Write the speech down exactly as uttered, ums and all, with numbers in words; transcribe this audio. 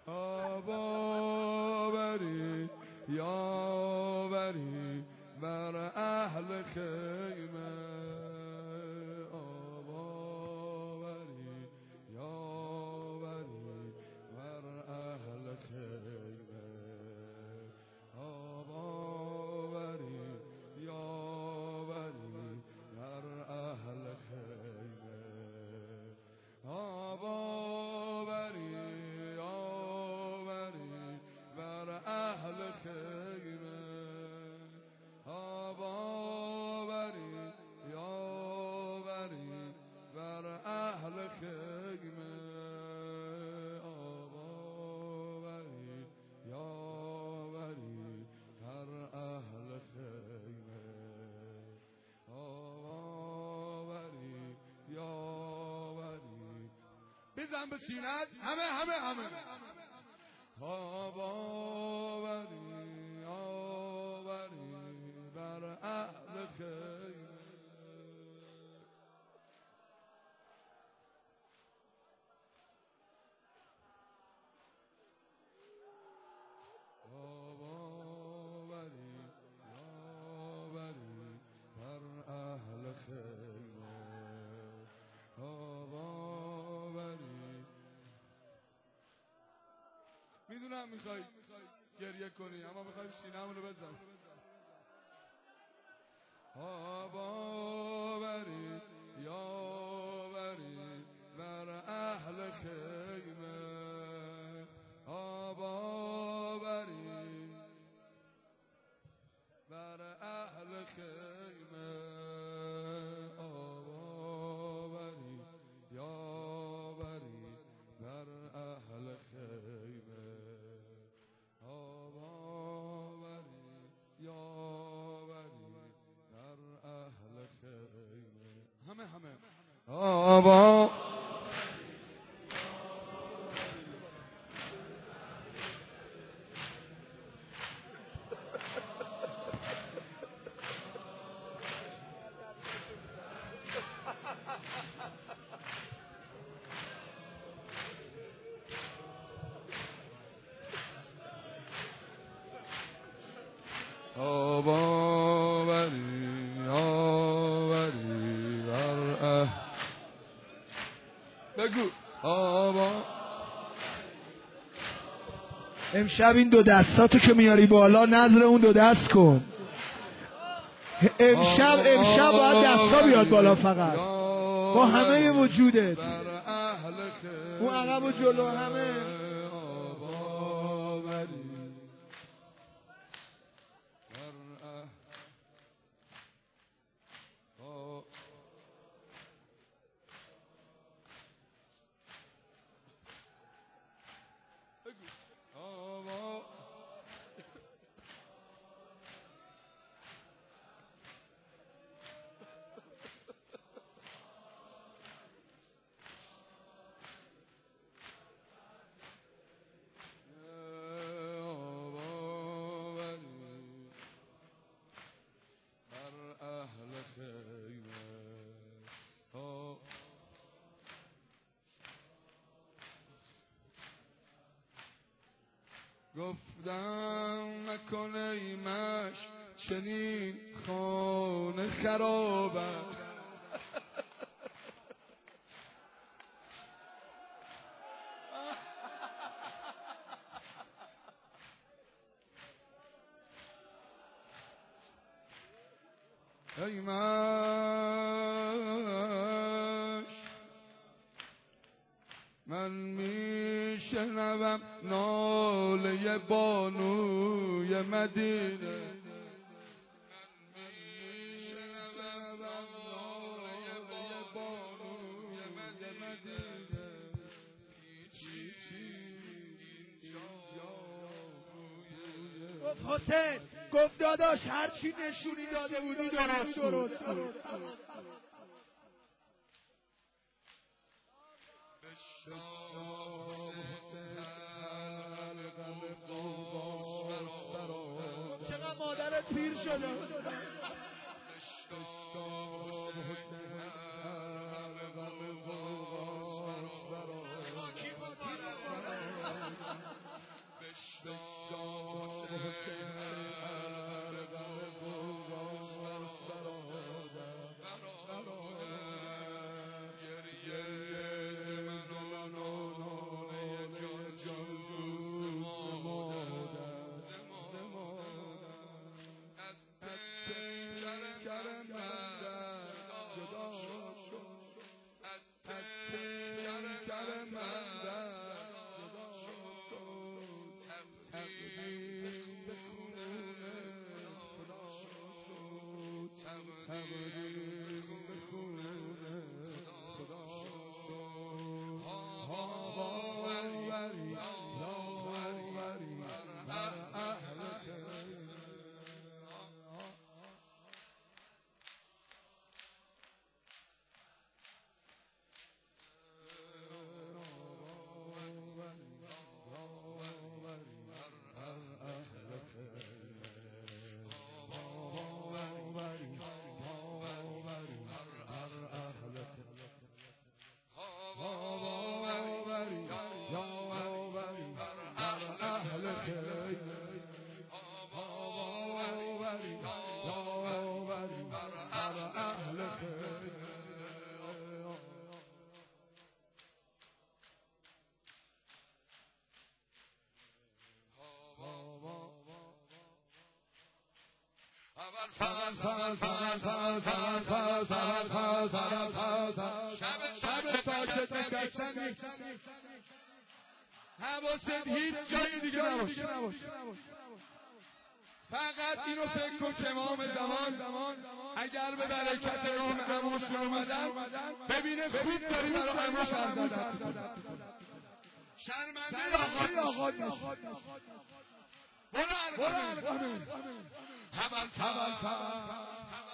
آباوری یاوری بر اهل خیمه آباوری یاوری بر اهل خیمه آباوری یاوری بر اهل خیمه آباوری یاوری بر اهل خیمه آباوری یاوری بر اهل خیمه آباوری یاوری بر اهل خیمه آباوری یاوری بزن به سینت همه همه همه آباوری یاوری بر اهل خیمه آباوری یاوری بر اهل خیمه آباوری میدونم میخوای گریه کنی اما میخوایم سینه‌مون رو بزن آباوری یاوری بر اهل خیمه آباوری بر اهل خیمه آباوری یاوری بر اهل خیمه آباوری یاوری بر اهل خیمه همه همه آبا آباوری یاوری بر اهل بگو آبا امشب این دو دستاتو که میاری بالا نظر اون دو دست کن امشب امشب باید دستا بیاد بالا فقط با همه وجودت اون عقب و جلو همه گفتم نکن ای مشک چنین خانه خرابت ای مشک من میشنوم ناله بانوی مدینه من میشنوم ناله بانوی مدینه پیچی اینجا گفت حسین گفت داداش هرچی نشونی داده بودی درست درست چقدر مادرت پیر شده تبریک بخونه خدا باوری باوری بر اهل حواست هیچ جایی دیگه نباشه، فقط اینو فکر کن که امام زمان اگر به برکت نام امامشون اومدن ببینه خوب داری برای امامش عرض شرمنده آقاد نشد برو ارقامه